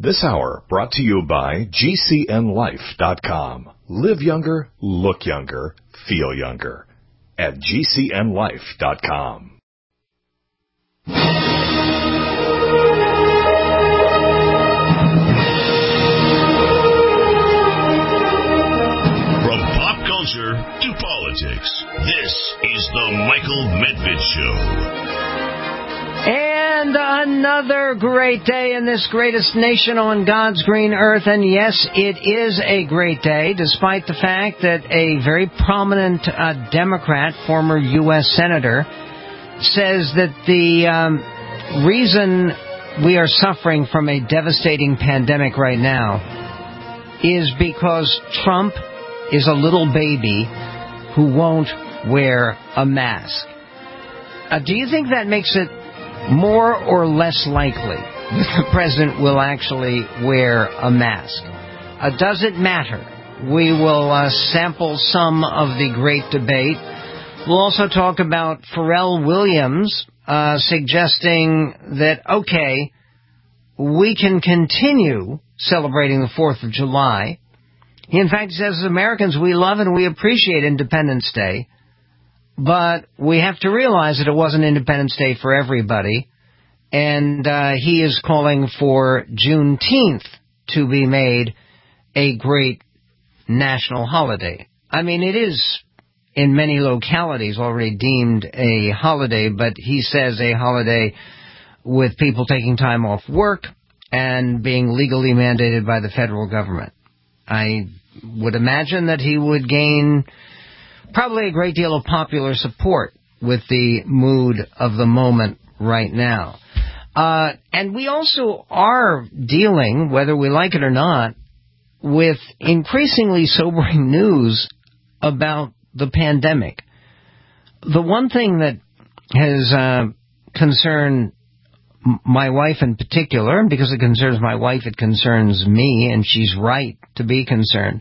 This hour brought to you by GCNLife.com. Live younger, look younger, feel younger at GCNLife.com. From pop culture to politics, this is the Michael Medved Show. And another great day in this greatest nation on God's green earth. And yes, it is a great day, despite the fact that a very prominent Democrat, former U.S. Senator, says that the reason we are suffering from a devastating pandemic right now is because Trump is a little baby who won't wear a mask. Do you think that makes it more or less likely that the president will actually wear a mask? Does it matter? We will sample some of the great debate. We'll also talk about Pharrell Williams suggesting that, okay, we can continue celebrating the 4th of July. He, in fact, says, as Americans, we love and we appreciate Independence Day, but we have to realize that it wasn't Independence Day for everybody, and he is calling for Juneteenth to be made a great national holiday. I mean, it is in many localities already deemed a holiday, but he says a holiday with people taking time off work and being legally mandated by the federal government. I would imagine that he would gain probably a great deal of popular support with the mood of the moment right now. And we also are dealing, whether we like it or not, with increasingly sobering news about the pandemic. The one thing that has concerned my wife in particular, and because it concerns my wife, it concerns me, and she's right to be concerned,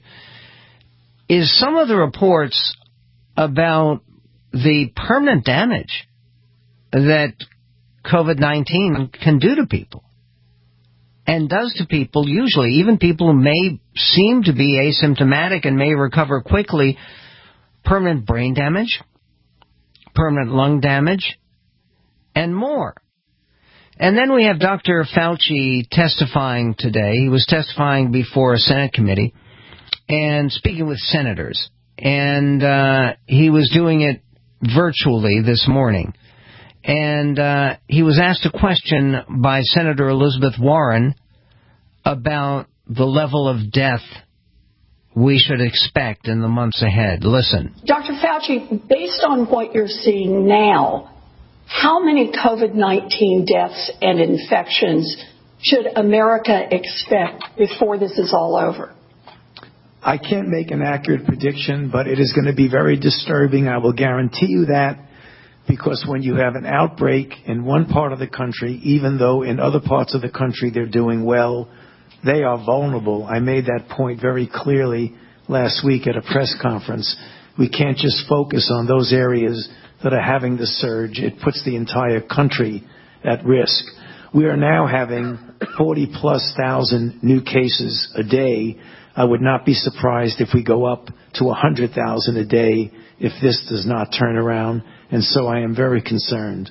is some of the reports about the permanent damage that COVID-19 can do to people, and does to people usually, even people who may seem to be asymptomatic and may recover quickly. Permanent brain damage, permanent lung damage, and more. And then we have Dr. Fauci testifying today. He was testifying before a Senate committee and speaking with senators. And he was doing it virtually this morning. And he was asked a question by Senator Elizabeth Warren about the level of death we should expect in the months ahead. Listen. Dr. Fauci, based on what you're seeing now, how many COVID-19 deaths and infections should America expect before this is all over? I can't make an accurate prediction, but it is going to be very disturbing. I will guarantee you that, because when you have an outbreak in one part of the country, even though in other parts of the country they're doing well, they are vulnerable. I made that point very clearly last week at a press conference. We can't just focus on those areas that are having the surge. It puts the entire country at risk. We are now having 40-plus thousand new cases a day. I would not be surprised if we go up to 100,000 a day if this does not turn around. And so I am very concerned.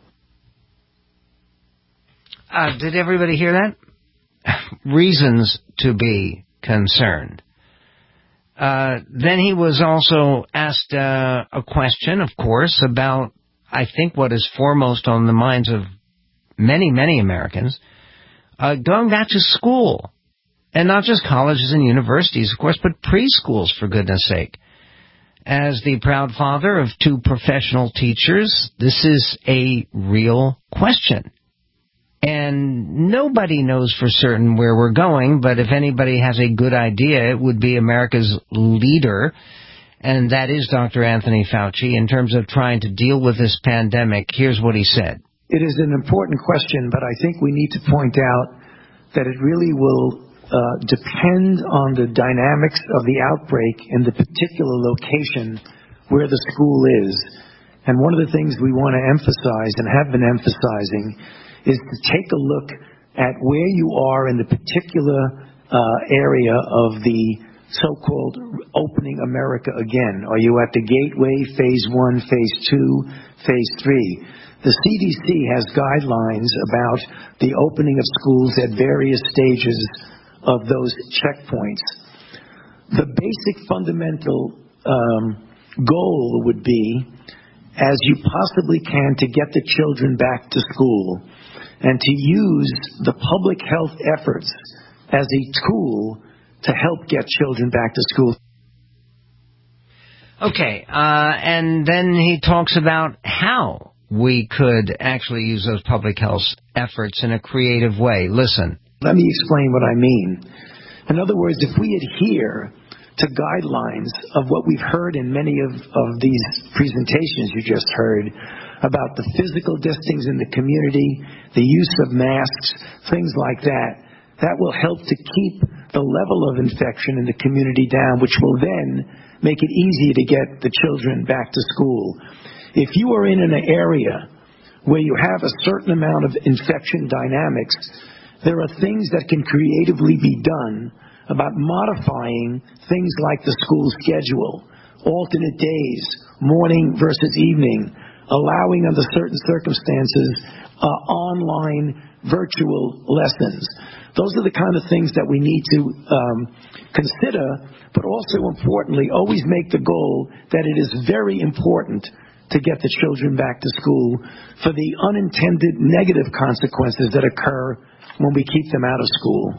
Did everybody hear that? Reasons to be concerned. Then he was also asked a question, of course, about, I think, what is foremost on the minds of many, many Americans, going back to school. And not just colleges and universities, of course, but preschools, for goodness sake. As the proud father of 2 professional teachers, this is a real question. And nobody knows for certain where we're going, but if anybody has a good idea, it would be America's leader, and that is Dr. Anthony Fauci, in terms of trying to deal with this pandemic. Here's what he said. It is an important question, but I think we need to point out that it really will depend on the dynamics of the outbreak in the particular location where the school is. And one of the things we want to emphasize and have been emphasizing is to take a look at where you are in the particular area of the so-called opening America again. Are you at the gateway, phase 1, phase 2, phase 3? The CDC has guidelines about the opening of schools at various stages of those checkpoints. The basic fundamental goal would be, as you possibly can, to get the children back to school and to use the public health efforts as a tool to help get children back to school. Okay, and then he talks about how we could actually use those public health efforts in a creative way. Listen. Let me explain what I mean. In other words, if we adhere to guidelines of what we've heard in many of these presentations you just heard about the physical distancing in the community, the use of masks, things like that, that will help to keep the level of infection in the community down, which will then make it easier to get the children back to school. If you are in an area where you have a certain amount of infection dynamics, there are things that can creatively be done about modifying things like the school schedule, alternate days, morning versus evening, allowing under certain circumstances online virtual lessons. Those are the kind of things that we need to consider, but also importantly, always make the goal that it is very important to get the children back to school for the unintended negative consequences that occur when we keep them out of school.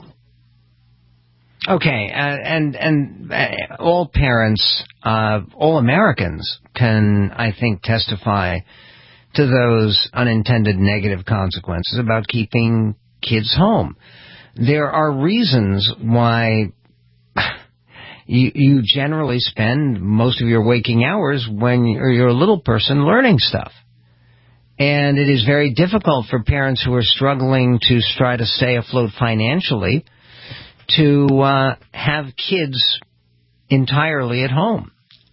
Okay, and all parents, all Americans can, I think, testify to those unintended negative consequences about keeping kids home. There are reasons why you generally spend most of your waking hours when you're a little person learning stuff. And it is very difficult for parents who are struggling to try to stay afloat financially to have kids entirely at home.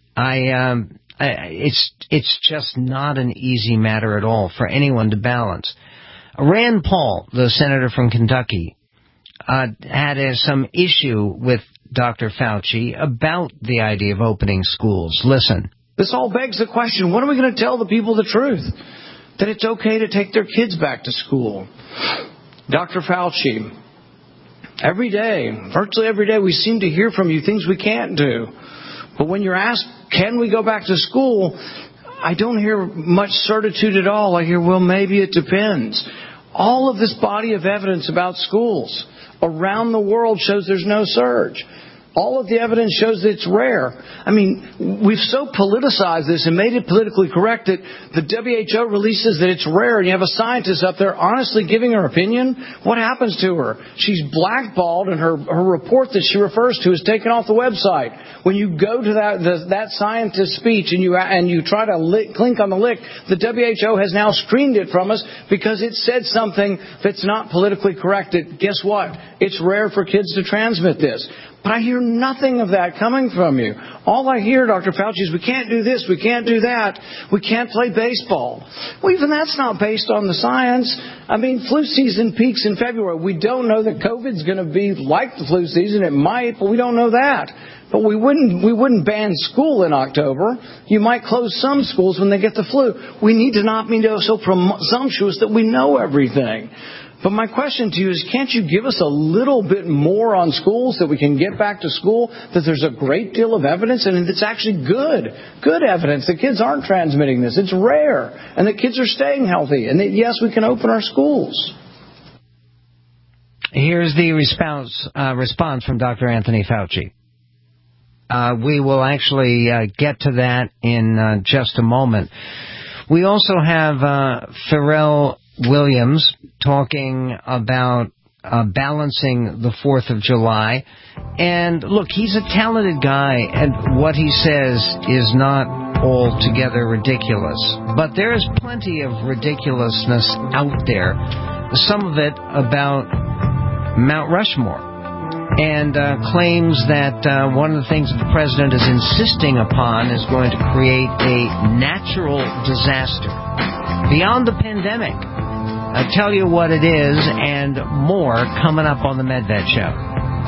It's just not an easy matter at all for anyone to balance. Rand Paul, the senator from Kentucky, had some issue with Dr. Fauci about the idea of opening schools. Listen. This all begs the question, when are we going to tell the people the truth? That it's okay to take their kids back to school. Dr. Fauci, every day, virtually every day, we seem to hear from you things we can't do. But when you're asked, can we go back to school, I don't hear much certitude at all. I hear, well, maybe it depends. All of this body of evidence about schools around the world shows there's no surge. All of the evidence shows that it's rare. I mean, we've so politicized this and made it politically correct that the WHO releases that it's rare, and you have a scientist up there honestly giving her opinion. What happens to her? She's blackballed, and her report that she refers to is taken off the website. When you go to that scientist's speech and you try to click on the link, the WHO has now screened it from us because it said something that's not politically correct. Guess what? It's rare for kids to transmit this. But I hear nothing of that coming from you. All I hear, Dr. Fauci, is we can't do this, we can't do that, we can't play baseball. Well, even that's not based on the science. I mean, flu season peaks in February. We don't know that COVID's going to be like the flu season. It might, but we don't know that. But we wouldn't ban school in October. You might close some schools when they get the flu. We need to not be so presumptuous that we know everything. But my question to you is, can't you give us a little bit more on schools that we can get back to school, that there's a great deal of evidence, and it's actually good evidence that kids aren't transmitting this. It's rare, and that kids are staying healthy, and that, yes, we can open our schools. Here's the response from Dr. Anthony Fauci. We will actually get to that in just a moment. We also have Pharrell Williams talking about balancing the 4th of July. And look, he's a talented guy, and what he says is not altogether ridiculous. But there is plenty of ridiculousness out there, some of it about Mount Rushmore, and claims that one of the things that the president is insisting upon is going to create a natural disaster beyond the pandemic. I'll tell you what it is and more coming up on the Medved Show.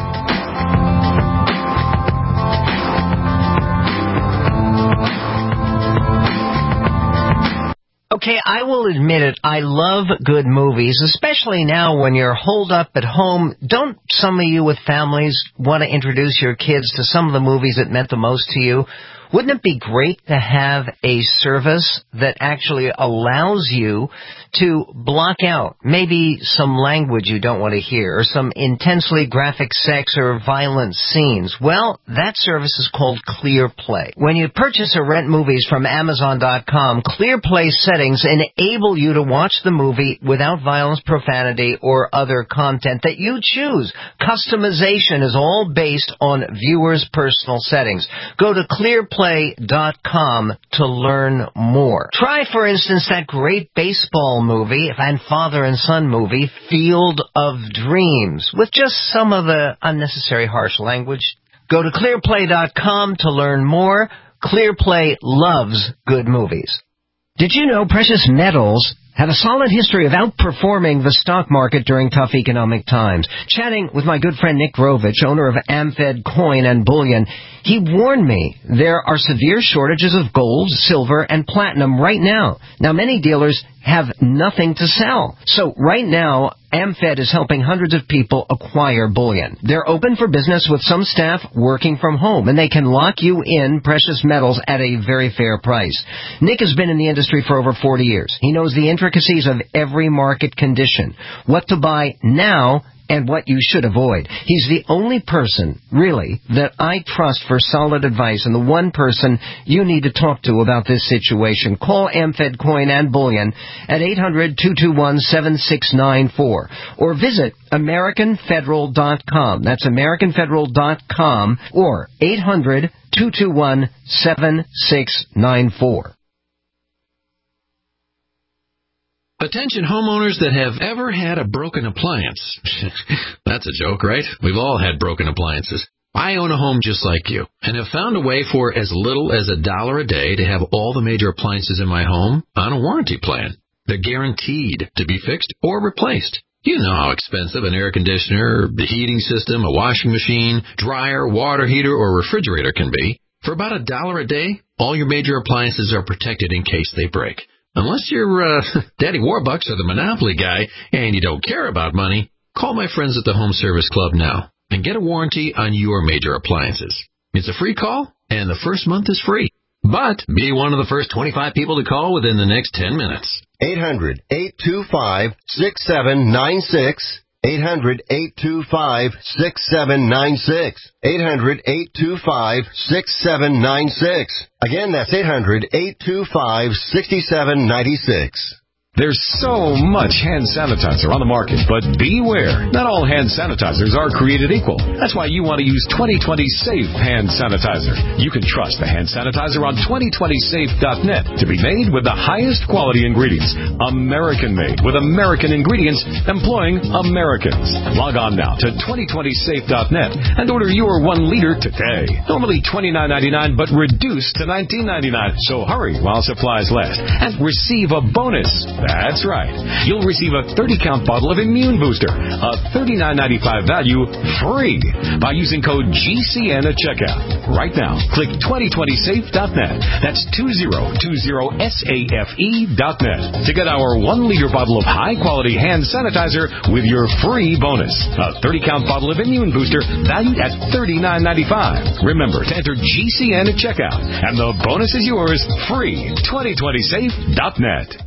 Okay, I will admit it, I love good movies, especially now when you're holed up at home. Don't some of you with families want to introduce your kids to some of the movies that meant the most to you? Wouldn't it be great to have a service that actually allows you to block out maybe some language you don't want to hear or some intensely graphic sex or violent scenes? Well, that service is called ClearPlay. When you purchase or rent movies from Amazon.com, ClearPlay settings enable you to watch the movie without violence, profanity, or other content that you choose. Customization is all based on viewers' personal settings. Go to ClearPlay.com to learn more. Try, for instance, that great baseball movie and father and son movie, Field of Dreams, with just some of the unnecessary harsh language. Go to ClearPlay.com to learn more. ClearPlay loves good movies. Did you know precious metals have a solid history of outperforming the stock market during tough economic times? Chatting with my good friend Nick Grovich, owner of AmFed Coin and Bullion, he warned me there are severe shortages of gold, silver, and platinum right now. Now, many dealers have nothing to sell. So right now, AmFed is helping hundreds of people acquire bullion. They're open for business with some staff working from home, and they can lock you in precious metals at a very fair price. Nick has been in the industry for over 40 years. He knows the intricacies of every market condition, what to buy now, and what you should avoid. He's the only person, really, that I trust for solid advice and the one person you need to talk to about this situation. Call AmFed Coin and Bullion at 800-221-7694 or visit AmericanFederal.com. That's AmericanFederal.com or 800-221-7694. Attention homeowners that have ever had a broken appliance. That's a joke, right? We've all had broken appliances. I own a home just like you and have found a way for as little as $1 a day to have all the major appliances in my home on a warranty plan. They're guaranteed to be fixed or replaced. You know how expensive an air conditioner, the heating system, a washing machine, dryer, water heater, or refrigerator can be. For about $1 a day, all your major appliances are protected in case they break. Unless you're Daddy Warbucks or the Monopoly guy and you don't care about money, call my friends at the Home Service Club now and get a warranty on your major appliances. It's a free call, and the first month is free. But be one of the first 25 people to call within the next 10 minutes. 800-825-6796. 800-825-6796. 800-825-6796. Again, that's 800-825-6796. There's so much hand sanitizer on the market, but beware. Not all hand sanitizers are created equal. That's why you want to use 2020 Safe Hand Sanitizer. You can trust the hand sanitizer on 2020safe.net to be made with the highest quality ingredients. American-made with American ingredients employing Americans. Log on now to 2020safe.net and order your 1 liter today. Normally $29.99, but reduced to $19.99. So hurry while supplies last and receive a bonus. That's right. You'll receive a 30-count bottle of Immune Booster, a $39.95 value, free by using code GCN at checkout. Right now, click 2020safe.net. That's 2020safe.net to get our 1 liter bottle of high-quality hand sanitizer with your free bonus. A 30-count bottle of Immune Booster valued at $39.95. Remember to enter GCN at checkout, and the bonus is yours free. 2020safe.net.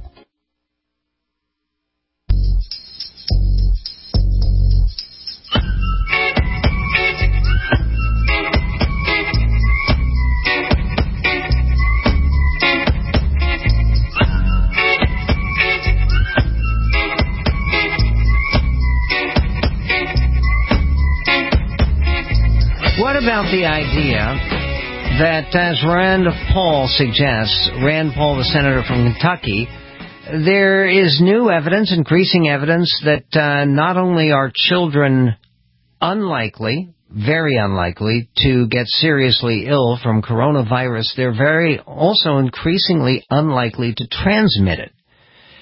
What about the idea that, as Rand Paul suggests, Rand Paul, the senator from Kentucky, there is new evidence, increasing evidence, that not only are children unlikely, very unlikely, to get seriously ill from coronavirus, they're very also increasingly unlikely to transmit it.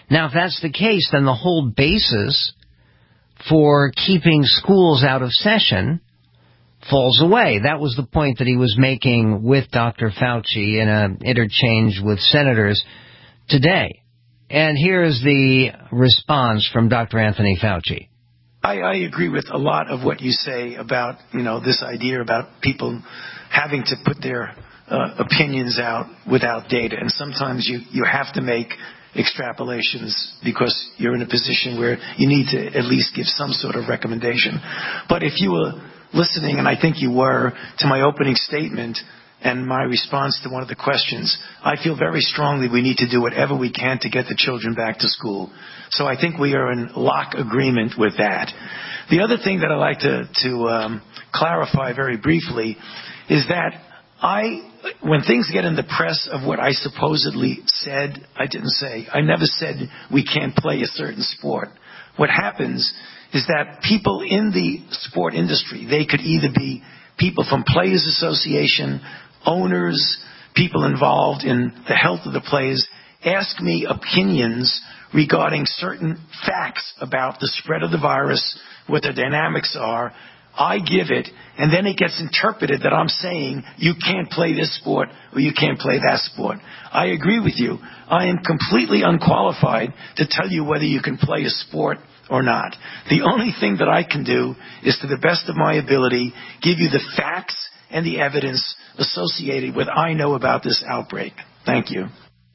Now, if that's the case, then the whole basis for keeping schools out of session falls away. That was the point that he was making with Dr. Fauci in an interchange with senators today. And here's the response from Dr. Anthony Fauci. I agree with a lot of what you say about, this idea about people having to put their opinions out without data. And sometimes you have to make extrapolations because you're in a position where you need to at least give some sort of recommendation. But if you were listening, and I think you were, to my opening statement and my response to one of the questions, I feel very strongly we need to do whatever we can to get the children back to school. So I think we are in lock agreement with that. The other thing that I'd like to clarify very briefly is that when things get in the press of what I supposedly said, I didn't say. I never said we can't play a certain sport. What happens is that people in the sport industry, they could either be people from Players Association, owners, people involved in the health of the players, ask me opinions regarding certain facts about the spread of the virus, what the dynamics are. I give it, and then it gets interpreted that I'm saying you can't play this sport or you can't play that sport. I agree with you. I am completely unqualified to tell you whether you can play a sport or not. The only thing that I can do is, to the best of my ability, give you the facts and the evidence associated with what I know about this outbreak. Thank you.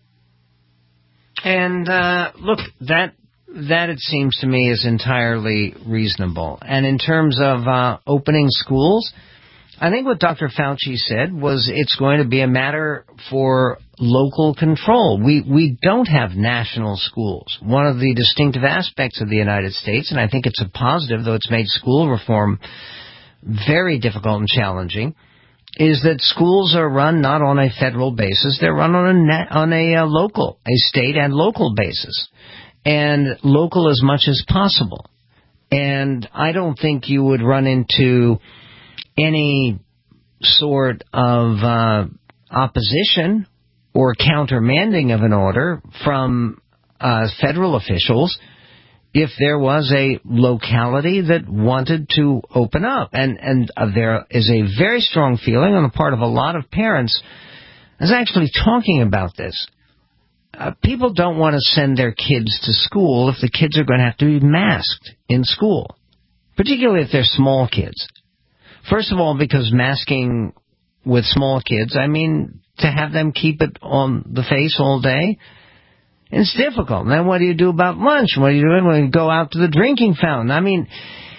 And look, that it seems to me is entirely reasonable. And in terms of opening schools, I think what Dr. Fauci said was it's going to be a matter for local control. We don't have national schools. One of the distinctive aspects of the United States, and I think it's a positive, though it's made school reform very difficult and challenging, is that schools are run not on a federal basis. They're run on a local, a state and local basis, and local as much as possible. And I don't think you would run into any sort of opposition or countermanding of an order from federal officials if there was a locality that wanted to open up. And there is a very strong feeling on the part of a lot of parents. I was actually talking about this. People don't want to send their kids to school if the kids are going to have to be masked in school, particularly if they're small kids. First of all, because masking with small kids, I mean, to have them keep it on the face all day, it's difficult. And then what do you do about lunch? What are you doing when you go out to the drinking fountain? I mean,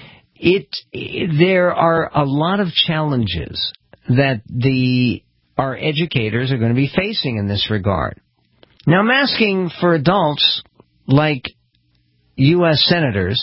there are a lot of challenges that our educators are going to be facing in this regard. Now, masking for adults, like U.S. senators,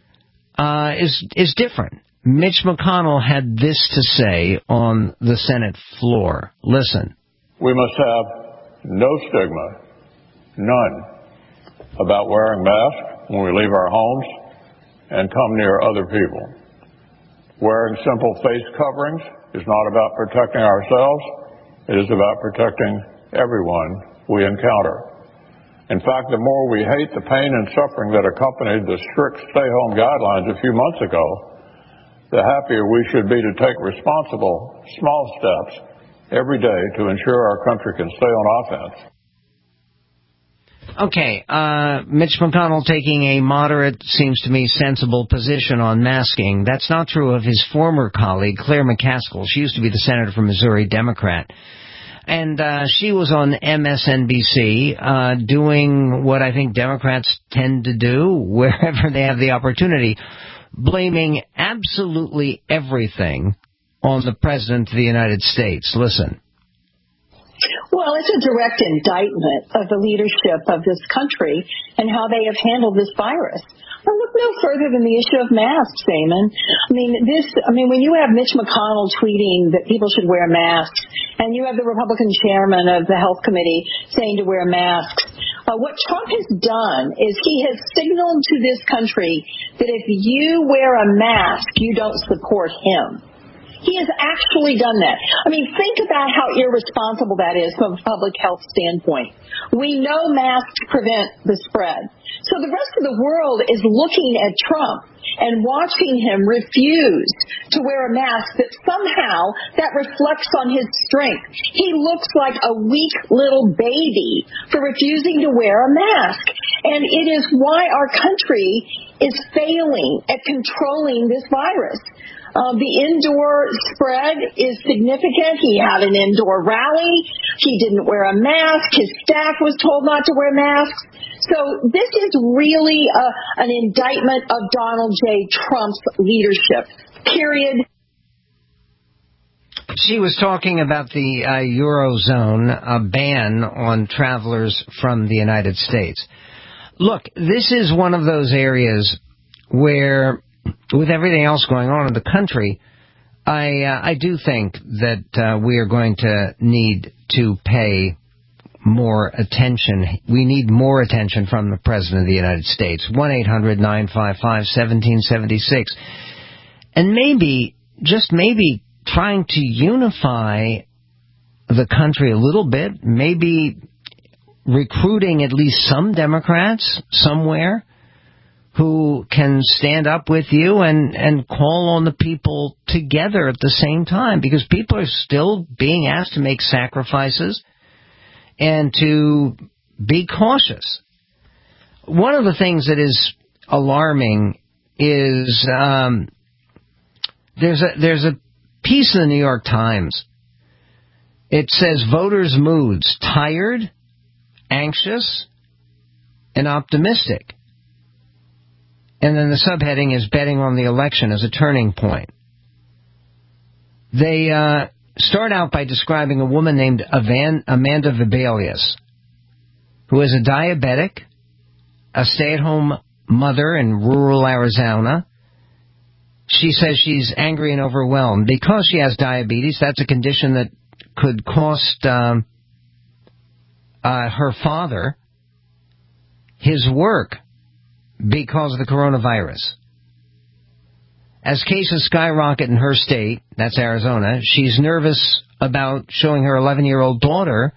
is different. Mitch McConnell had this to say on the Senate floor. Listen. We must have no stigma, none, about wearing masks when we leave our homes and come near other people. Wearing simple face coverings is not about protecting ourselves. It is about protecting everyone we encounter. In fact, the more we hate the pain and suffering that accompanied the strict stay-home guidelines a few months ago, the happier we should be to take responsible, small steps every day to ensure our country can stay on offense. Okay, Mitch McConnell taking a moderate, seems to me, sensible position on masking. That's not true of his former colleague, Claire McCaskill. She used to be the senator from Missouri, Democrat. And she was on MSNBC doing what I think Democrats tend to do wherever they have the opportunity, blaming absolutely everything on the President of the United States. Listen. Well, it's a direct indictment of the leadership of this country and how they have handled this virus. Well, look no further than the issue of masks, Damon. When you have Mitch McConnell tweeting that people should wear masks, and you have the Republican chairman of the Health Committee saying to wear masks, what Trump has done is he has signaled to this country that if you wear a mask, you don't support him. He has actually done that. I mean, think about how irresponsible that is from a public health standpoint. We know masks prevent the spread. So the rest of the world is looking at Trump and watching him refuse to wear a mask that somehow that reflects on his strength. He looks like a weak little baby for refusing to wear a mask. And it is why our country is failing at controlling this virus. The indoor spread is significant. He had an indoor rally. He didn't wear a mask. His staff was told not to wear masks. So this is really an indictment of Donald J. Trump's leadership, period. She was talking about the Eurozone ban on travelers from the United States. Look, this is one of those areas where, with everything else going on in the country, I do think that we are going to need to pay more attention. We need more attention from the President of the United States. 1-800-955-1776. And maybe, just maybe, trying to unify the country a little bit, maybe recruiting at least some Democrats somewhere who can stand up with you and call on the people together at the same time, because people are still being asked to make sacrifices and to be cautious. One of the things that is alarming is there's a piece in the New York Times. It says voters' moods: tired, anxious, and optimistic. And then the subheading is betting on the election as a turning point. They start out by describing a woman named Amanda Vibelius, who is a diabetic, a stay-at-home mother in rural Arizona. She says she's angry and overwhelmed because she has diabetes. That's a condition that could cost her father his work because of the coronavirus. As cases skyrocket in her state, that's Arizona, she's nervous about showing her 11-year-old daughter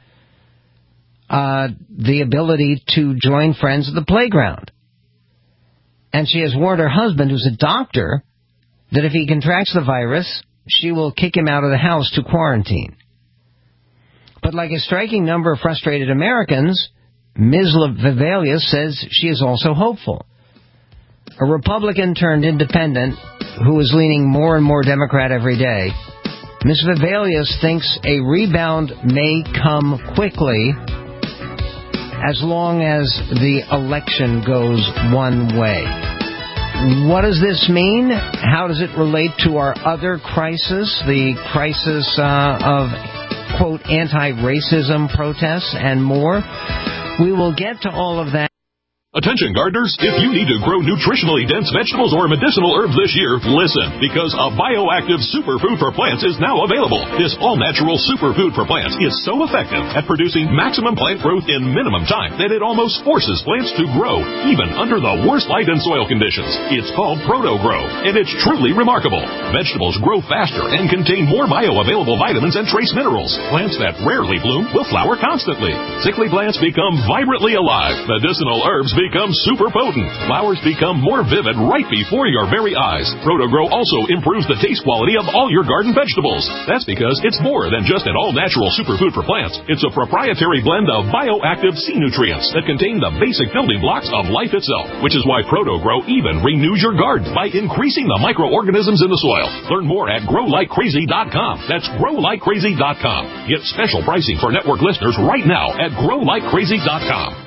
the ability to join friends at the playground. And she has warned her husband, who's a doctor, that if he contracts the virus, she will kick him out of the house to quarantine. But like a striking number of frustrated Americans, Ms. Vibelius says she is also hopeful. A Republican turned independent who is leaning more and more Democrat every day, Ms. Vibelius thinks a rebound may come quickly as long as the election goes one way. What does this mean? How does it relate to our other crisis, the crisis of, quote, anti-racism protests and more? We will get to all of that. Attention gardeners, if you need to grow nutritionally dense vegetables or medicinal herbs this year, listen, because a bioactive superfood for plants is now available. This all-natural superfood for plants is so effective at producing maximum plant growth in minimum time that it almost forces plants to grow, even under the worst light and soil conditions. It's called ProtoGrow, and it's truly remarkable. Vegetables grow faster and contain more bioavailable vitamins and trace minerals. Plants that rarely bloom will flower constantly. Sickly plants become vibrantly alive. Medicinal herbs become super potent. Flowers become more vivid right before your very eyes. ProtoGrow also improves the taste quality of all your garden vegetables. That's because it's more than just an all-natural superfood for plants. It's a proprietary blend of bioactive sea nutrients that contain the basic building blocks of life itself, which is why ProtoGrow even renews your garden by increasing the microorganisms in the soil. Learn more at growlikecrazy.com. That's growlikecrazy.com. Get special pricing for network listeners right now at growlikecrazy.com.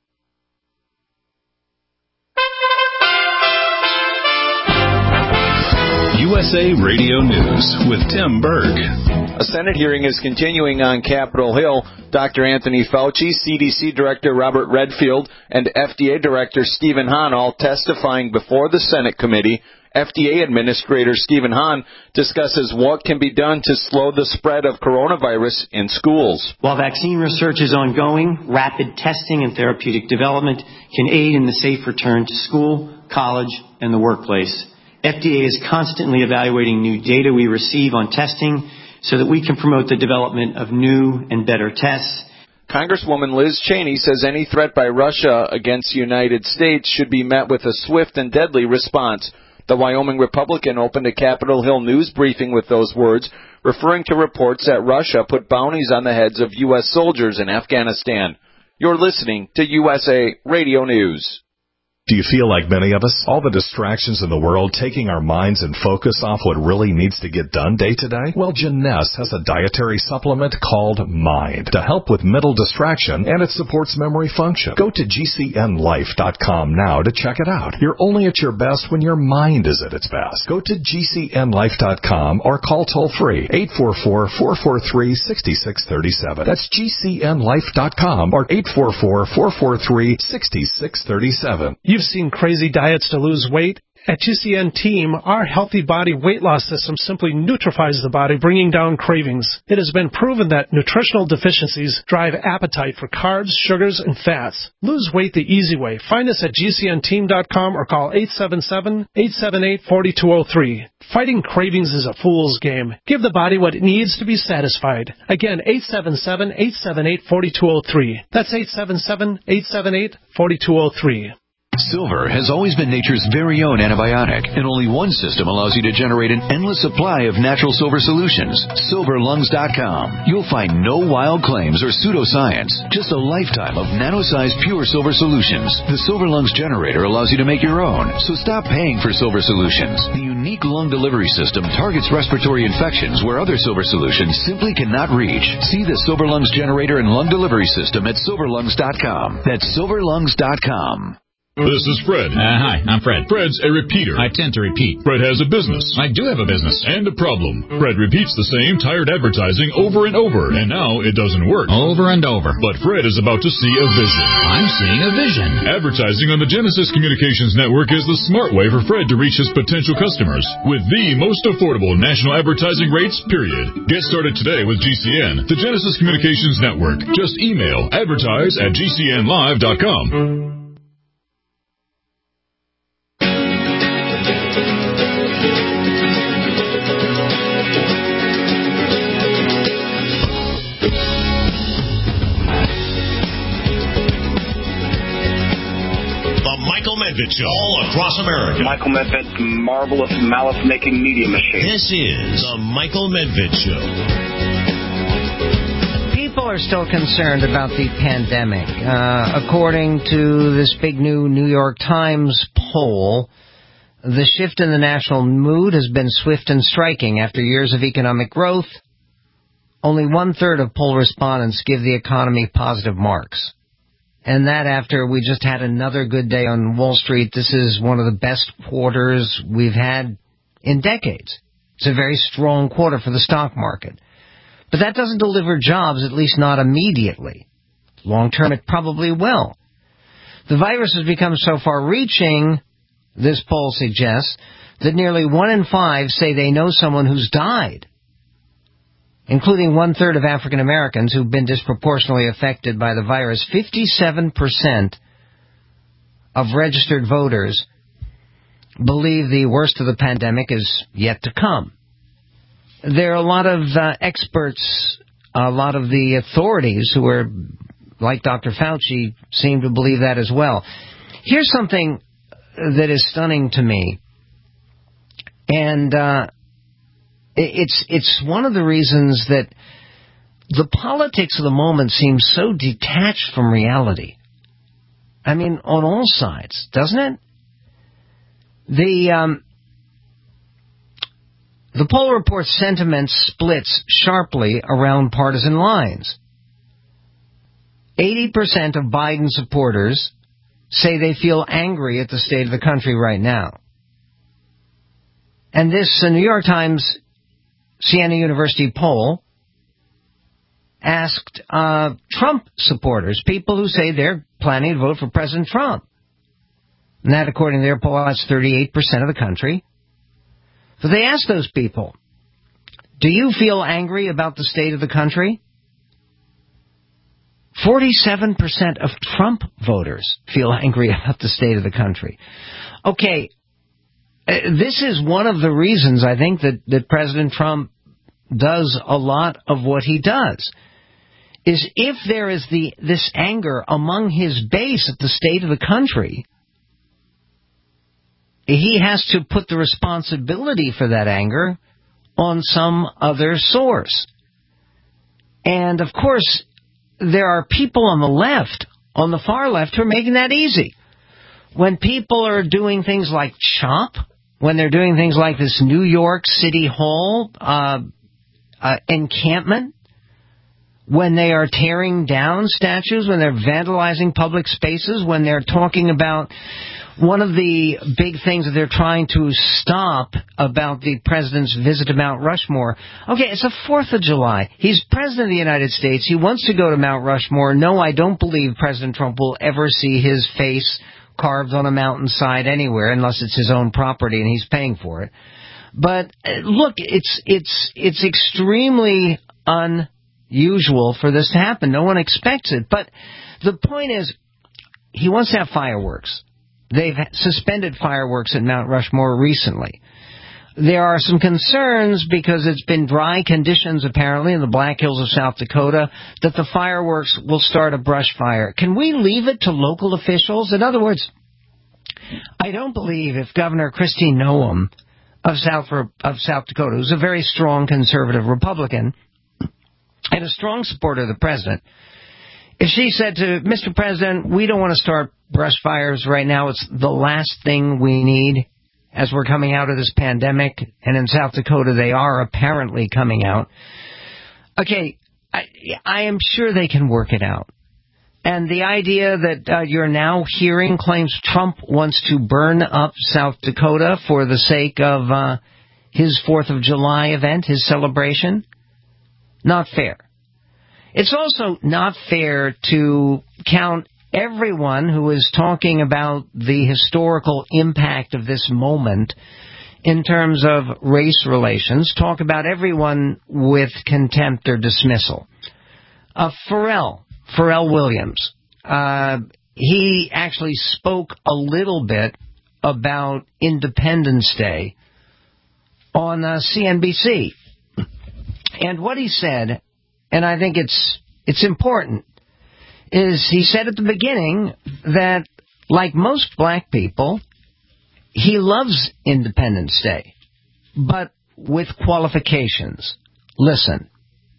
USA Radio News with Tim Berg. A Senate hearing is continuing on Capitol Hill. Dr. Anthony Fauci, CDC Director Robert Redfield, and FDA Director Stephen Hahn all testifying before the Senate committee. FDA Administrator Stephen Hahn discusses what can be done to slow the spread of coronavirus in schools. While vaccine research is ongoing, rapid testing and therapeutic development can aid in the safe return to school, college, and the workplace. FDA is constantly evaluating new data we receive on testing so that we can promote the development of new and better tests. Congresswoman Liz Cheney says any threat by Russia against the United States should be met with a swift and deadly response. The Wyoming Republican opened a Capitol Hill news briefing with those words, referring to reports that Russia put bounties on the heads of U.S. soldiers in Afghanistan. You're listening to USA Radio News. Do you feel like many of us? All the distractions in the world taking our minds and focus off what really needs to get done day to day? Well, Jeunesse has a dietary supplement called Mind to help with mental distraction, and it supports memory function. Go to GCNlife.com now to check it out. You're only at your best when your mind is at its best. Go to GCNlife.com or call toll-free 844-443-6637. That's GCNlife.com or 844-443-6637. You've seen crazy diets to lose weight. At GCN Team, our healthy body weight loss system simply neutralizes the body, bringing down cravings. It has been proven that nutritional deficiencies drive appetite for carbs, sugars, and fats. Lose weight the easy way. Find us at GCNteam.com or call 877-878-4203. Fighting cravings is a fool's game. Give the body what it needs to be satisfied. Again, 877-878-4203. That's 877-878-4203. Silver has always been nature's very own antibiotic, and only one system allows you to generate an endless supply of natural silver solutions. SilverLungs.com. You'll find no wild claims or pseudoscience, just a lifetime of nano-sized pure silver solutions. The Silver Lungs generator allows you to make your own, so stop paying for silver solutions. The unique lung delivery system targets respiratory infections where other silver solutions simply cannot reach. See the Silver Lungs generator and lung delivery system at SilverLungs.com. That's SilverLungs.com. This is Fred. Hi, I'm Fred. Fred's a repeater. I tend to repeat. Fred has a business. I do have a business. And a problem. Fred repeats the same tired advertising over and over, and now it doesn't work. Over and over. But Fred is about to see a vision. I'm seeing a vision. Advertising on the Genesis Communications Network is the smart way for Fred to reach his potential customers with the most affordable national advertising rates, period. Get started today with GCN, the Genesis Communications Network. Just email advertise@gcnlive.com. Medved Show all across America. Michael Medved's marvelous malice-making media machine. This is the Michael Medved Show. People are still concerned about the pandemic. According to this big new New York Times poll, the shift in the national mood has been swift and striking. After years of economic growth, only one-third of poll respondents give the economy positive marks. And that after we just had another good day on Wall Street. This is one of the best quarters we've had in decades. It's a very strong quarter for the stock market. But that doesn't deliver jobs, at least not immediately. Long term, it probably will. The virus has become so far-reaching, this poll suggests, that nearly 1 in 5 say they know someone who's died, including one-third of African Americans who've been disproportionately affected by the virus. 57% of registered voters believe the worst of the pandemic is yet to come. There are a lot of experts, a lot of the authorities who are, like Dr. Fauci, seem to believe that as well. Here's something that is stunning to me, and It's one of the reasons that the politics of the moment seems so detached from reality. I mean, on all sides, doesn't it? The poll reports sentiment splits sharply around partisan lines. 80% of Biden supporters say they feel angry at the state of the country right now. And this New York Times Siena University poll asked Trump supporters, people who say they're planning to vote for President Trump. And that, according to their poll, that's 38% of the country. So they asked those people, do you feel angry about the state of the country? 47% of Trump voters feel angry about the state of the country. Okay, this is one of the reasons I think that President Trump does a lot of what he does. Is if there is this anger among his base at the state of the country, he has to put the responsibility for that anger on some other source. And, of course, there are people on the left, on the far left, who are making that easy. When people are doing things like CHOP, when they're doing things like this New York City Hall encampment, when they are tearing down statues, when they're vandalizing public spaces, when they're talking about one of the big things that they're trying to stop about the president's visit to Mount Rushmore. Okay, it's the 4th of July. He's president of the United States. He wants to go to Mount Rushmore. No, I don't believe President Trump will ever see his face carved on a mountainside anywhere unless it's his own property and he's paying for it. But look, it's extremely unusual for this to happen. No one expects it. But the point is, he wants to have fireworks. They've suspended fireworks at Mount Rushmore recently. There are some concerns because it's been dry conditions apparently in the Black Hills of South Dakota that the fireworks will start a brush fire. Can we leave it to local officials? In other words, I don't believe if Governor Kristi Noem of South Dakota, who's a very strong conservative Republican and a strong supporter of the president, if she said to Mr. President, we don't want to start brush fires right now, it's the last thing we need as we're coming out of this pandemic, and in South Dakota they are apparently coming out. Okay, I am sure they can work it out. And the idea that you're now hearing claims Trump wants to burn up South Dakota for the sake of his 4th of July event, his celebration, not fair. It's also not fair to count everyone who is talking about the historical impact of this moment in terms of race relations, talk about everyone with contempt or dismissal. Pharrell Williams, he actually spoke a little bit about Independence Day on CNBC. And what he said, and I think it's important, is he said at the beginning that, like most black people, he loves Independence Day, but with qualifications. Listen.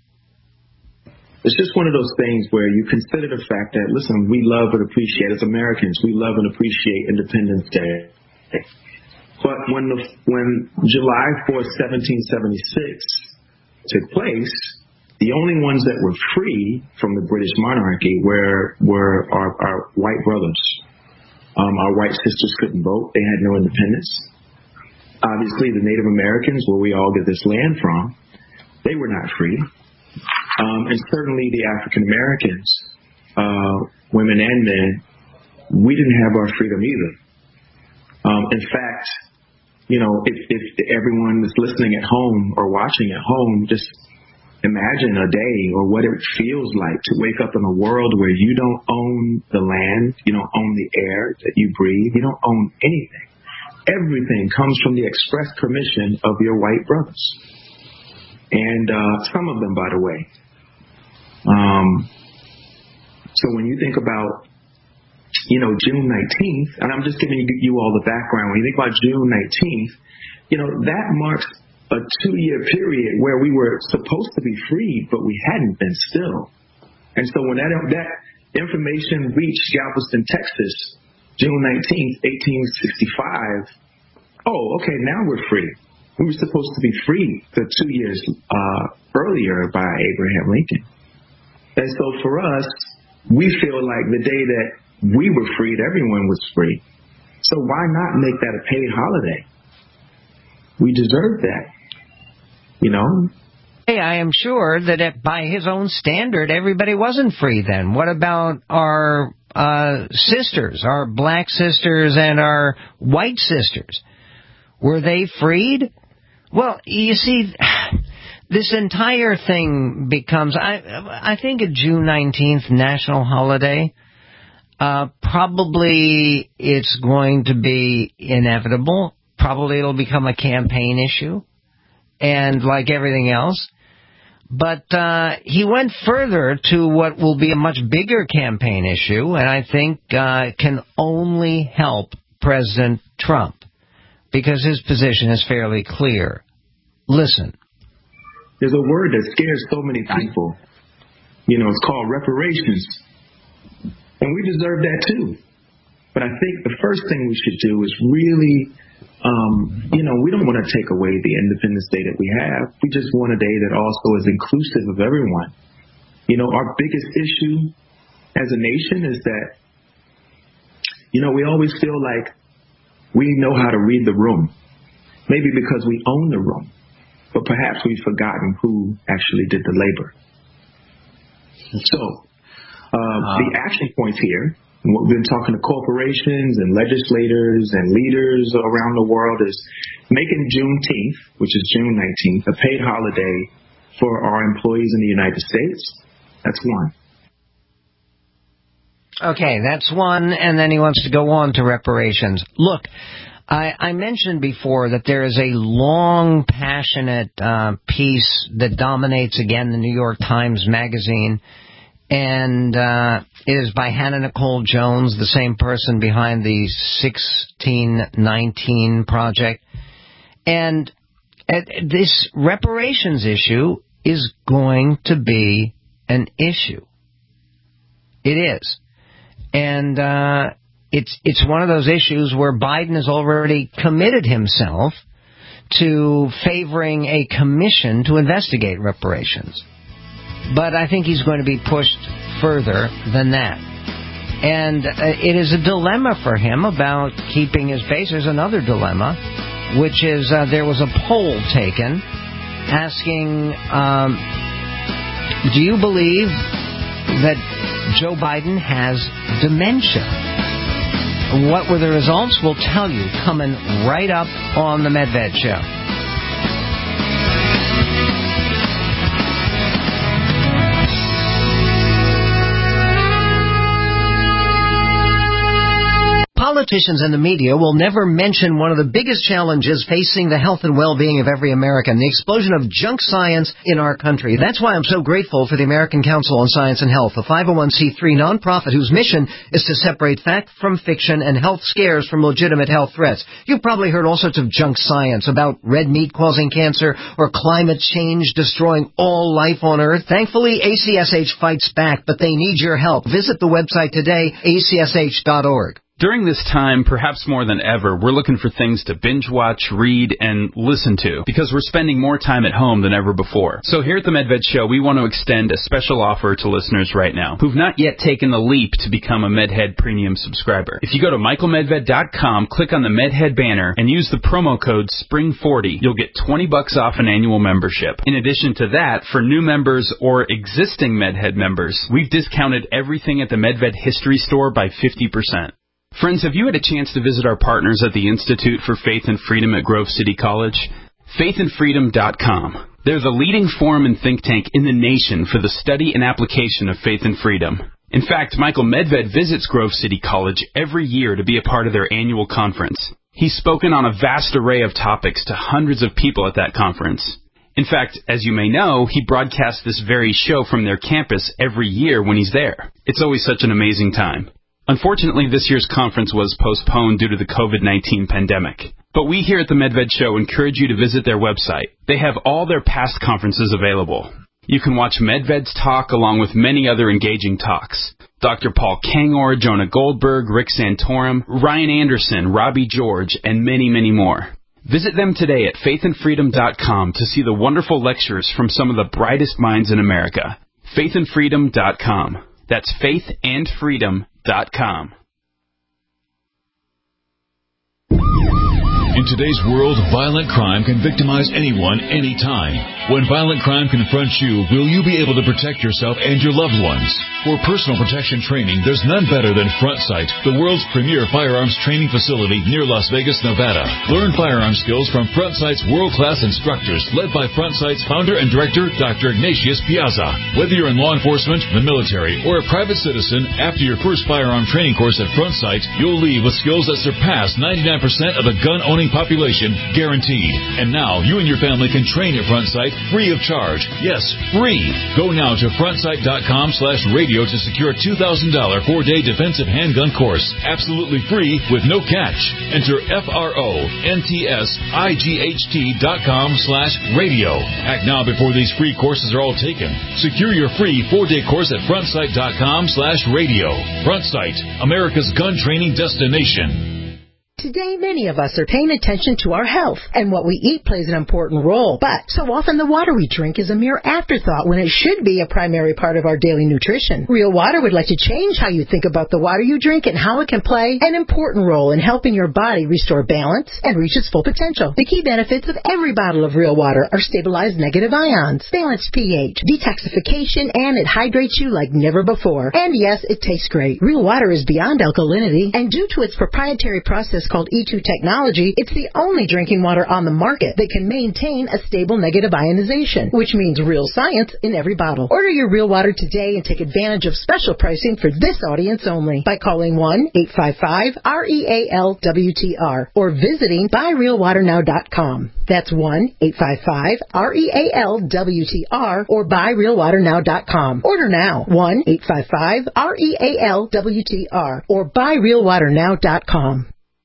It's just one of those things where you consider the fact that, listen, we love and appreciate, as Americans, we love and appreciate Independence Day. But when July 4th, 1776 took place, the only ones that were free from the British monarchy were our white brothers. Our white sisters couldn't vote. They had no independence. Obviously, the Native Americans, where we all get this land from, they were not free. And certainly the African Americans, women and men, we didn't have our freedom either. In fact, if everyone that's listening at home or watching at home, just imagine a day or what it feels like to wake up in a world where you don't own the land, you don't own the air that you breathe, you don't own anything. Everything comes from the express permission of your white brothers. And some of them, by the way. So when you think about, June 19th, and I'm just giving you all the background. When you think about June 19th, that marks a 2-year period where we were supposed to be freed, but we hadn't been still. And so when that information reached Galveston, Texas, June 19th, 1865, okay, now we're free. We were supposed to be free the 2 years earlier by Abraham Lincoln. And so for us, we feel like the day that we were freed, everyone was free. So why not make that a paid holiday? We deserve that. Hey, I am sure that by his own standard, everybody wasn't free then. What about our sisters, our black sisters and our white sisters? Were they freed? Well, you see, this entire thing becomes, I think, a June 19th national holiday. Probably it's going to be inevitable. Probably it'll become a campaign issue, and like everything else. But he went further to what will be a much bigger campaign issue, and I think can only help President Trump, because his position is fairly clear. Listen. There's a word that scares so many people. It's called reparations. And we deserve that too. But I think the first thing we should do is really, we don't want to take away the Independence Day that we have. We just want a day that also is inclusive of everyone. Our biggest issue as a nation is that, we always feel like we know how to read the room. Maybe because we own the room. But perhaps we've forgotten who actually did the labor. So, the action points here, and what we've been talking to corporations and legislators and leaders around the world, is making Juneteenth, which is June 19th, a paid holiday for our employees in the United States. That's one. Okay, that's one, and then he wants to go on to reparations. Look, I mentioned before that there is a long, passionate piece that dominates, again, the New York Times Magazine, and it is by Hannah Nicole Jones, the same person behind the 1619 Project. And this reparations issue is going to be an issue. It is. And it's one of those issues where Biden has already committed himself to favoring a commission to investigate reparations. But I think he's going to be pushed further than that. And it is a dilemma for him about keeping his base. There's another dilemma, which is there was a poll taken asking, do you believe that Joe Biden has dementia? What were the results? We'll tell you coming right up on the Medved Show. Politicians and the media will never mention one of the biggest challenges facing the health and well-being of every American, the explosion of junk science in our country. That's why I'm so grateful for the American Council on Science and Health, a 501c3 nonprofit whose mission is to separate fact from fiction and health scares from legitimate health threats. You've probably heard all sorts of junk science about red meat causing cancer or climate change destroying all life on Earth. Thankfully, ACSH fights back, but they need your help. Visit the website today, acsh.org. During this time, perhaps more than ever, we're looking for things to binge watch, read, and listen to, because we're spending more time at home than ever before. So here at the Medved Show, we want to extend a special offer to listeners right now who've not yet taken the leap to become a MedHead Premium subscriber. If you go to michaelmedved.com, click on the MedHead banner, and use the promo code SPRING40, you'll get $20 off an annual membership. In addition to that, for new members or existing MedHead members, we've discounted everything at the Medved History Store by 50%. Friends, have you had a chance to visit our partners at the Institute for Faith and Freedom at Grove City College? faithandfreedom.com. They're the leading forum and think tank in the nation for the study and application of faith and freedom. In fact, Michael Medved visits Grove City College every year to be a part of their annual conference. He's spoken on a vast array of topics to hundreds of people at that conference. In fact, as you may know, he broadcasts this very show from their campus every year when he's there. It's always such an amazing time. Unfortunately, this year's conference was postponed due to the COVID-19 pandemic. But we here at the Medved Show encourage you to visit their website. They have all their past conferences available. You can watch Medved's talk along with many other engaging talks. Dr. Paul Kangor, Jonah Goldberg, Rick Santorum, Ryan Anderson, Robbie George, and many, many more. Visit them today at faithandfreedom.com to see the wonderful lectures from some of the brightest minds in America. faithandfreedom.com. That's faithandfreedom.com. In today's world, violent crime can victimize anyone, anytime. When violent crime confronts you, will you be able to protect yourself and your loved ones? For personal protection training, there's none better than FrontSight, the world's premier firearms training facility near Las Vegas, Nevada. Learn firearm skills from FrontSight's world-class instructors, led by FrontSight's founder and director, Dr. Ignatius Piazza. Whether you're in law enforcement, the military, or a private citizen, after your first firearm training course at FrontSight, you'll leave with skills that surpass 99% of the gun-owning population, guaranteed. And now, you and your family can train at FrontSight free of charge. Yes, free. Go now to frontsight.com/radio to secure a $2,000 4-day defensive handgun course. Absolutely free with no catch. Enter FRONTSIGHT.com/radio. Act now before these free courses are all taken. Secure your free 4-day course at frontsight.com/radio. FrontSight, America's gun training destination. Today, many of us are paying attention to our health, and what we eat plays an important role. But so often the water we drink is a mere afterthought when it should be a primary part of our daily nutrition. Real Water would like to change how you think about the water you drink and how it can play an important role in helping your body restore balance and reach its full potential. The key benefits of every bottle of Real Water are stabilized negative ions, balanced pH, detoxification, and it hydrates you like never before. And yes, it tastes great. Real Water is beyond alkalinity, and due to its proprietary process called E2 technology, it's the only drinking water on the market that can maintain a stable negative ionization, which means real science in every bottle. Order your Real Water today and take advantage of special pricing for this audience only by calling 1-855-REALWTR or visiting buyrealwaternow.com. That's 1-855-REALWTR or buyrealwaternow.com. Order now. 1-855-REALWTR or buyrealwaternow.com.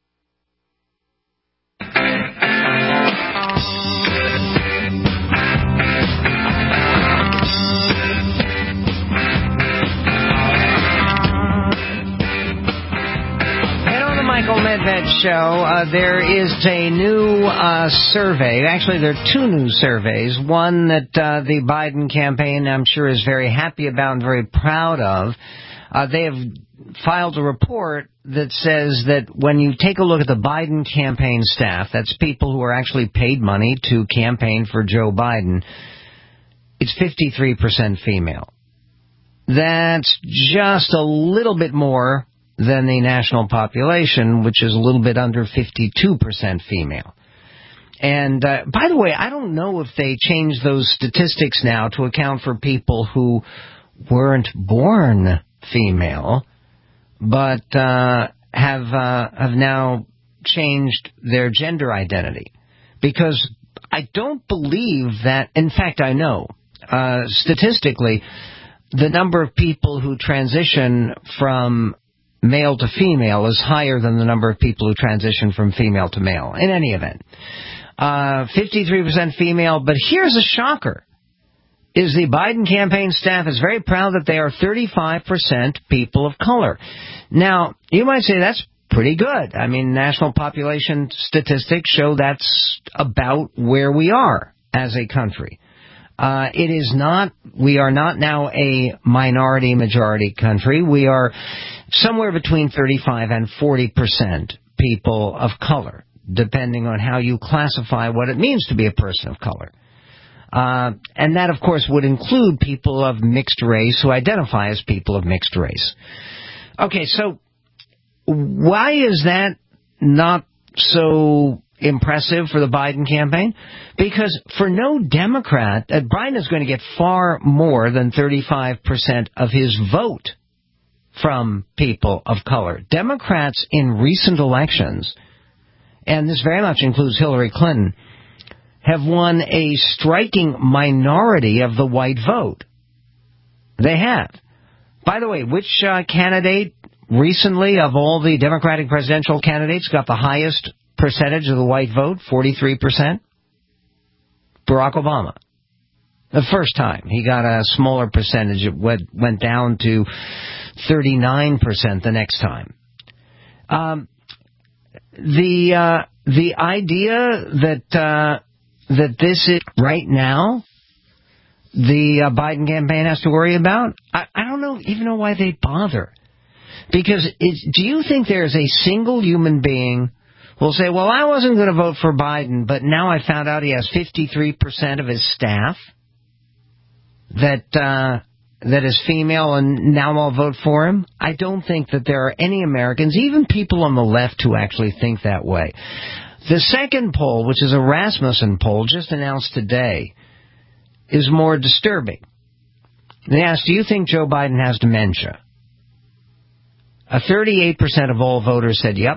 Michael Medved Show. There is a new survey. Actually, there are two new surveys. One that the Biden campaign, I'm sure, is very happy about and very proud of. They have filed a report that says that when you take a look at the Biden campaign staff, that's people who are actually paid money to campaign for Joe Biden, it's 53% female. That's just a little bit more than the national population, which is a little bit under 52% female. And, by the way, I don't know if they changed those statistics now to account for people who weren't born female, but have now changed their gender identity. Because I don't believe that, in fact, I know, statistically, the number of people who transition from male to female is higher than the number of people who transition from female to male. In any event, 53% female, but here's a shocker, is the Biden campaign staff is very proud that they are 35% people of color. Now, you might say that's pretty good. I mean, national population statistics show that's about where we are as a country. It is not, we are not now a minority-majority country. We are somewhere between 35 and 40% people of color, depending on how you classify what it means to be a person of color. And that, of course, would include people of mixed race who identify as people of mixed race. Okay, so why is that not so impressive for the Biden campaign? Because for no Democrat, Biden is going to get far more than 35% of his vote from people of color. Democrats in recent elections, and this very much includes Hillary Clinton, have won a striking minority of the white vote. They have. By the way, which candidate recently of all the Democratic presidential candidates got the highest percentage of the white vote? 43%? Barack Obama. The first time. He got a smaller percentage. It went down to 39% the next time. The idea that this is right now the Biden campaign has to worry about, I don't even know why they bother. Because do you think there's a single human being will say, well, I wasn't going to vote for Biden, but now I found out he has 53% of his staff that is female, and now I'll vote for him. I don't think that there are any Americans, even people on the left, who actually think that way. The second poll, which is a Rasmussen poll, just announced today, is more disturbing. They asked, do you think Joe Biden has dementia? 38% of all voters said, yep.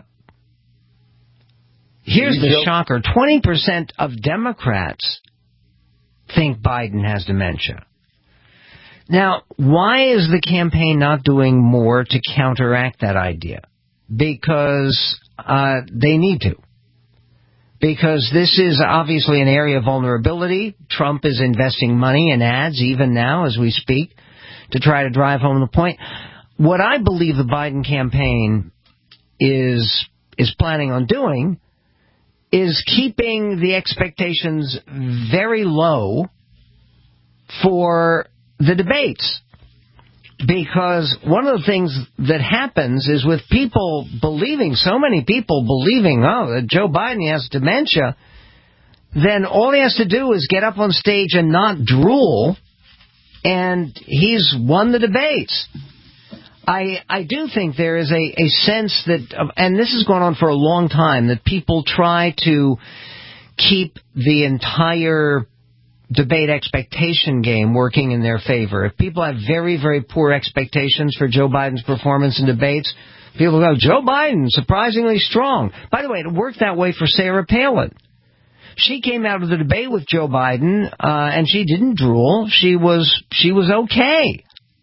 Here's the shocker. 20% of Democrats think Biden has dementia. Now, why is the campaign not doing more to counteract that idea? Because they need to. Because this is obviously an area of vulnerability. Trump is investing money in ads, even now as we speak, to try to drive home the point. What I believe the Biden campaign is planning on doing is keeping the expectations very low for the debates. Because one of the things that happens is with people believing, so many people believing, that Joe Biden has dementia, then all he has to do is get up on stage and not drool, and he's won the debates. I do think there is a sense that, and this has gone on for a long time, that people try to keep the entire debate expectation game working in their favor. If people have very, very poor expectations for Joe Biden's performance in debates, people go, Joe Biden, surprisingly strong. By the way, it worked that way for Sarah Palin. She came out of the debate with Joe Biden, and she didn't drool. She was okay.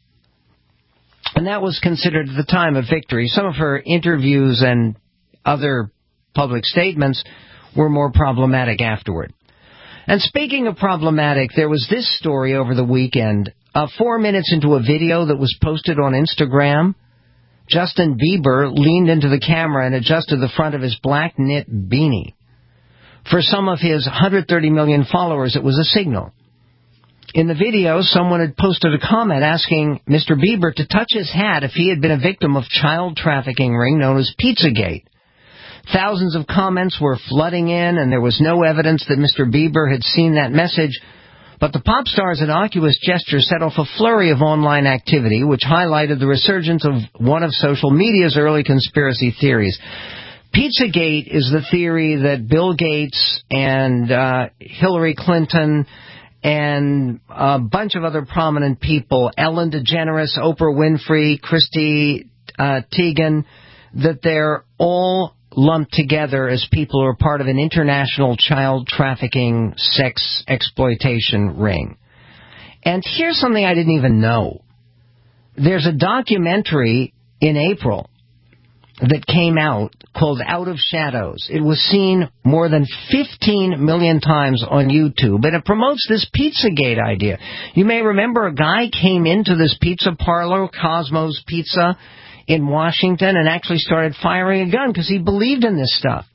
And that was considered at the time a victory. Some of her interviews and other public statements were more problematic afterward. And speaking of problematic, there was this story over the weekend. 4 minutes into a video that was posted on Instagram, Justin Bieber leaned into the camera and adjusted the front of his black knit beanie. For some of his 130 million followers, it was a signal. In the video, someone had posted a comment asking Mr. Bieber to touch his hat if he had been a victim of child trafficking ring known as Pizzagate. Thousands of comments were flooding in, and there was no evidence that Mr. Bieber had seen that message. But the pop star's innocuous gesture set off a flurry of online activity, which highlighted the resurgence of one of social media's early conspiracy theories. Pizzagate is the theory that Bill Gates and Hillary Clinton and a bunch of other prominent people, Ellen DeGeneres, Oprah Winfrey, Christy Teigen, that they're all lumped together as people who are part of an international child trafficking sex exploitation ring. And here's something I didn't even know. There's a documentary in April that came out called Out of Shadows. It was seen more than 15 million times on YouTube, and it promotes this Pizzagate idea. You may remember a guy came into this pizza parlor, Cosmos Pizza, in Washington, and actually started firing a gun because he believed in this stuff.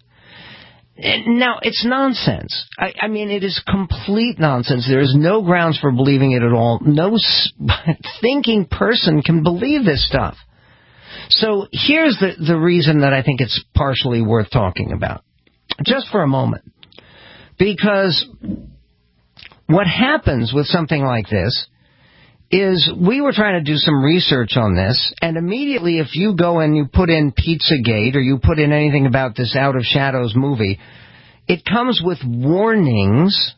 Now, it's nonsense. I mean, it is complete nonsense. There is no grounds for believing it at all. No thinking person can believe this stuff. So here's the reason that I think it's partially worth talking about. Just for a moment. Because what happens with something like this is we were trying to do some research on this, and immediately if you go and you put in Pizzagate or you put in anything about this Out of Shadows movie, it comes with warnings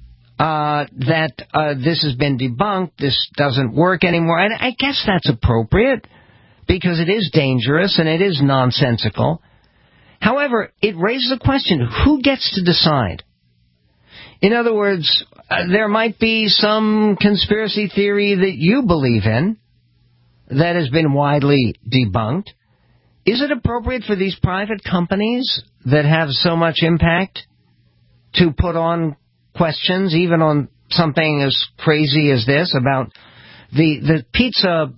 that this has been debunked, this doesn't work anymore. And I guess that's appropriate because it is dangerous and it is nonsensical. However, it raises a question, who gets to decide? In other words, there might be some conspiracy theory that you believe in that has been widely debunked. Is it appropriate for these private companies that have so much impact to put on questions, even on something as crazy as this, about the pizza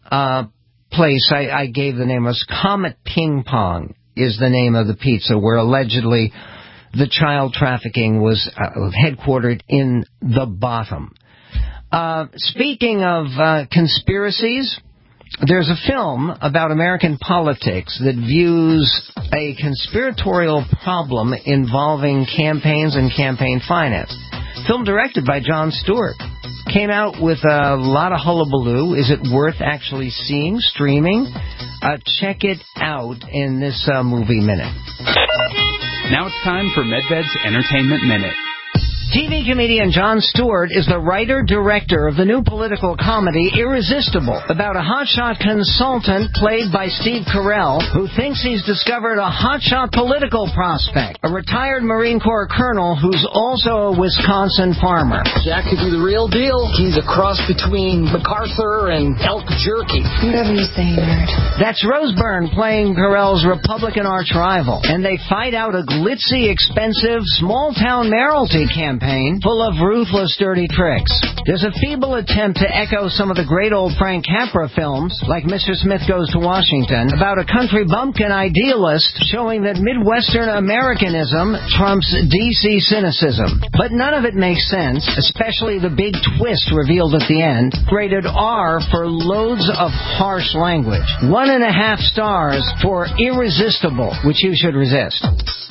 place I gave the name was Comet Ping Pong is the name of the pizza, where allegedly the child trafficking was headquartered in the bottom. Speaking of conspiracies, there's a film about American politics that views a conspiratorial problem involving campaigns and campaign finance. Film directed by Jon Stewart. Came out with a lot of hullabaloo. Is it worth actually seeing, streaming? Check it out in this movie minute. Now it's time for Medved's Entertainment Minute. TV comedian Jon Stewart is the writer-director of the new political comedy Irresistible, about a hotshot consultant played by Steve Carell who thinks he's discovered a hotshot political prospect, a retired Marine Corps colonel who's also a Wisconsin farmer. Jack could be the real deal. He's a cross between MacArthur and elk jerky. Whatever you say, nerd. That's Rose Byrne playing Carell's Republican arch-rival, and they fight out a glitzy, expensive, small-town mayoralty campaign full of ruthless, dirty tricks. There's a feeble attempt to echo some of the great old Frank Capra films, like Mr. Smith Goes to Washington, about a country bumpkin idealist showing that Midwestern Americanism trumps D.C. cynicism. But none of it makes sense, especially the big twist revealed at the end. Rated R for loads of harsh language. 1.5 stars for Irresistible, which you should resist.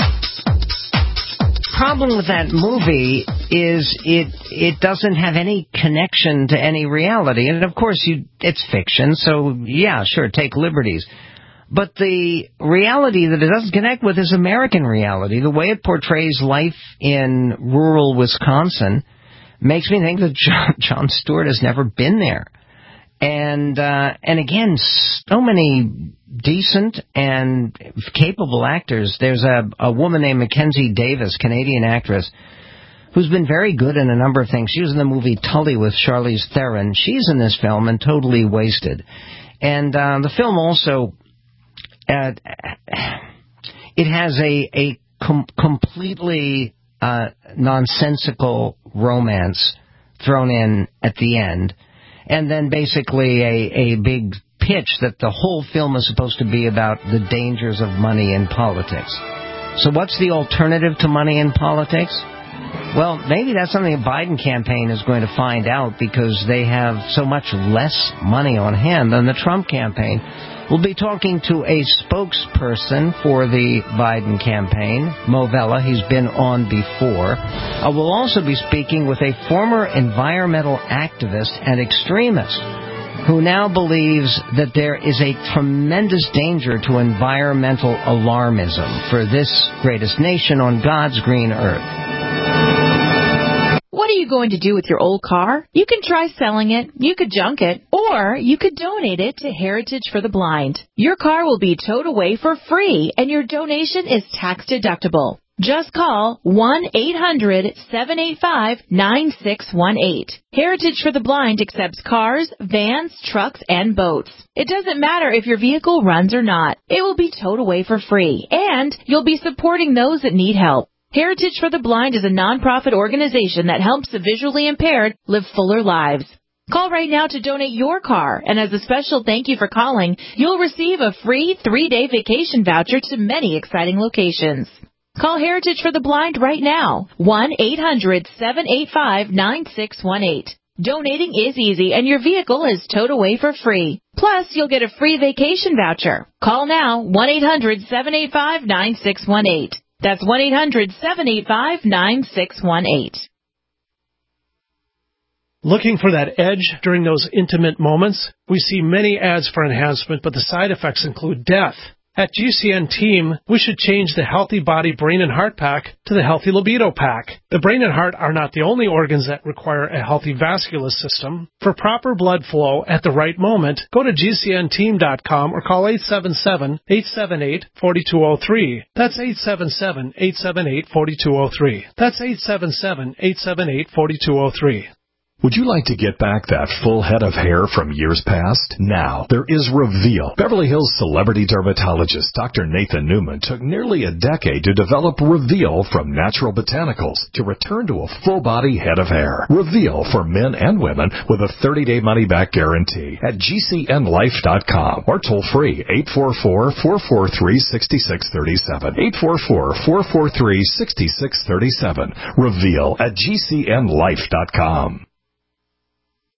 Problem with that movie is it doesn't have any connection to any reality. And of course it's fiction, so yeah, sure, take liberties. But the reality that it doesn't connect with is American reality. The way it portrays life in rural Wisconsin makes me think that Jon Stewart has never been there. And again, so many decent and capable actors. There's a woman named Mackenzie Davis, Canadian actress, who's been very good in a number of things. She was in the movie Tully with Charlize Theron. She's in this film and totally wasted. And the film also, it has a completely nonsensical romance thrown in at the end. And then basically a big pitch that the whole film is supposed to be about the dangers of money in politics. So what's the alternative to money in politics? Well, maybe that's something the Biden campaign is going to find out, because they have so much less money on hand than the Trump campaign. We'll be talking to a spokesperson for the Biden campaign, Mo Vela. He's been on before. We'll also be speaking with a former environmental activist and extremist who now believes that there is a tremendous danger to environmental alarmism for this greatest nation on God's green earth. What are you going to do with your old car? You can try selling it, you could junk it, or you could donate it to Heritage for the Blind. Your car will be towed away for free, and your donation is tax deductible. Just call 1-800-785-9618. Heritage for the Blind accepts cars, vans, trucks, and boats. It doesn't matter if your vehicle runs or not. It will be towed away for free, and you'll be supporting those that need help. Heritage for the Blind is a nonprofit organization that helps the visually impaired live fuller lives. Call right now to donate your car, and as a special thank you for calling, you'll receive a free 3-day vacation voucher to many exciting locations. Call Heritage for the Blind right now, 1-800-785-9618. Donating is easy, and your vehicle is towed away for free. Plus, you'll get a free vacation voucher. Call now, 1-800-785-9618. That's 1-800-785-9618. Looking for that edge during those intimate moments? We see many ads for enhancement, but the side effects include death. At GCN Team, we should change the Healthy Body Brain and Heart Pack to the Healthy Libido Pack. The brain and heart are not the only organs that require a healthy vascular system. For proper blood flow at the right moment, go to GCNteam.com or call 877-878-4203. That's 877-878-4203. That's 877-878-4203. Would you like to get back that full head of hair from years past? Now, there is Reveal. Beverly Hills celebrity dermatologist Dr. Nathan Newman took nearly a decade to develop Reveal from natural botanicals to return to a full-body head of hair. Reveal for men and women with a 30-day money-back guarantee at GCNlife.com or toll free 844-443-6637. 844-443-6637. Reveal at GCNlife.com.